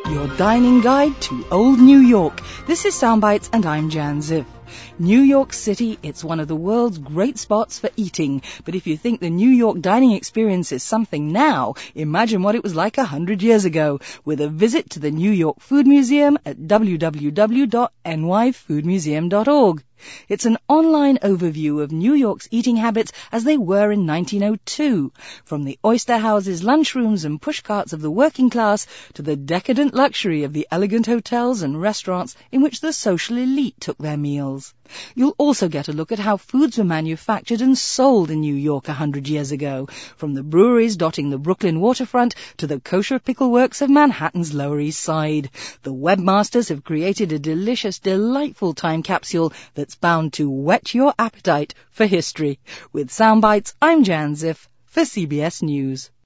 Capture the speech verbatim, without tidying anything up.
your dining guide to old New York. This is Soundbites and I'm Jan Ziff. New York City, it's one of the world's great spots for eating. But if you think the New York dining experience is something now, imagine what it was like a hundred years ago with a visit to the New York Food Museum at w w w dot n y food museum dot org. It's an online overview of New York's eating habits as they were in nineteen oh two, from the oyster houses, lunchrooms and pushcarts of the working class to the decadent luxury of the elegant hotels and restaurants in which the social elite took their meals. You'll also get a look at how foods were manufactured and sold in New York a hundred years ago, from the breweries dotting the Brooklyn waterfront to the kosher pickle works of Manhattan's Lower East Side. The webmasters have created a delicious, delightful time capsule that's bound to whet your appetite for history. With Soundbites, I'm Jan Ziff for C B S News.